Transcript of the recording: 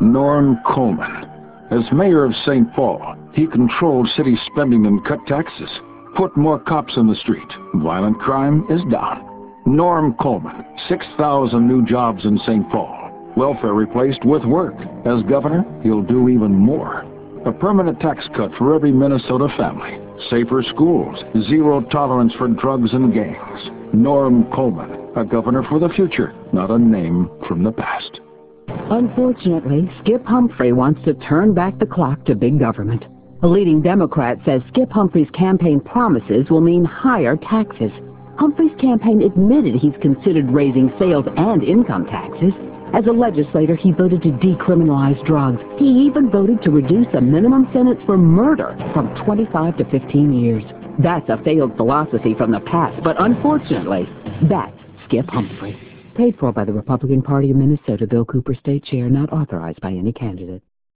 Norm Coleman. As mayor of St. Paul, he controlled city spending and cut taxes. Put more cops in the street. Violent crime is down. Norm Coleman, 6,000 new jobs in St. Paul. Welfare replaced with work. As governor, he'll do even more. A permanent tax cut for every Minnesota family. Safer schools. Zero tolerance for drugs and gangs. Norm Coleman, a governor for the future, not a name from the past. Unfortunately, Skip Humphrey wants to turn back the clock to big government. A leading Democrat says Skip Humphrey's campaign promises will mean higher taxes. Humphrey's campaign admitted he's considered raising sales and income taxes. As a legislator, he voted to decriminalize drugs. He even voted to reduce the minimum sentence for murder from 25 to 15 years. That's a failed philosophy from the past, but unfortunately, that's Skip Humphrey. Paid for by the Republican Party of Minnesota, Bill Cooper, State Chair, not authorized by any candidate.